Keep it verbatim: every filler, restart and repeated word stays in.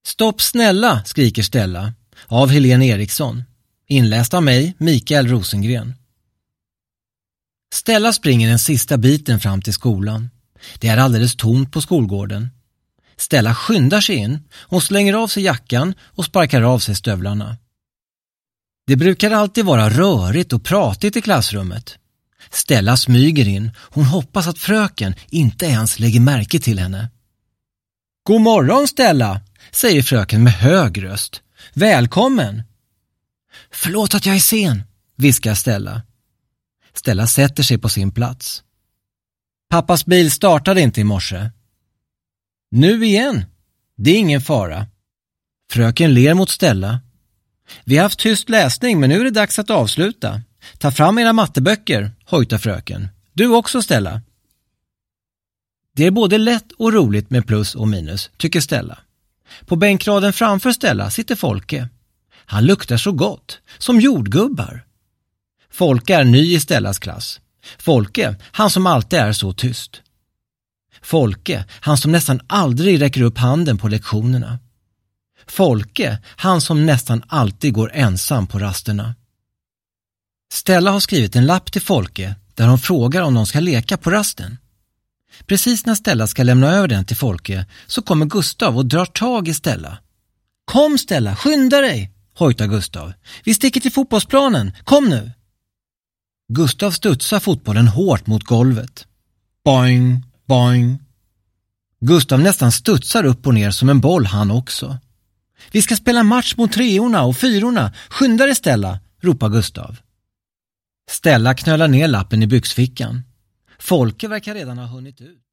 Stopp snälla, skriker Stella. Av Helene Eriksson. Inläst av mig, Mikael Rosengren. Stella springer den sista biten fram till skolan. Det är alldeles tomt på skolgården. Stella skyndar sig in. Hon slänger av sig jackan och sparkar av sig stövlarna. Det brukar alltid vara rörigt och pratigt i klassrummet. Stella smyger in. Hon hoppas att fröken inte ens lägger märke till henne. God morgon Stella, säger fröken med hög röst. Välkommen! Förlåt att jag är sen, viskar Stella. Stella sätter sig på sin plats. Pappas bil startade inte i morse. Nu igen. Det är ingen fara. Fröken ler mot Stella. Vi har haft tyst läsning men nu är det dags att avsluta. Ta fram era matteböcker, hojtar fröken. Du också Stella. Det är både lätt och roligt med plus och minus, tycker Stella. På bänkraden framför Stella sitter Folke. Han luktar så gott, som jordgubbar. Folke är ny i Stellas klass. Folke, han som alltid är så tyst. Folke, han som nästan aldrig räcker upp handen på lektionerna. Folke, han som nästan alltid går ensam på rasterna. Stella har skrivit en lapp till Folke där hon frågar om de ska leka på rasten. Precis när Stella ska lämna över den till Folke så kommer Gustav och drar tag i Stella. Kom Stella, skynda dig, hojtar Gustav. Vi sticker till fotbollsplanen, kom nu. Gustav studsar fotbollen hårt mot golvet. Boing, boing. Gustav nästan studsar upp och ner som en boll han också. Vi ska spela match mot treorna och fyrorna. Skynda dig Stella, ropar Gustav. Stella knölar ner lappen i byxfickan. Folke verkar redan ha hunnit ut.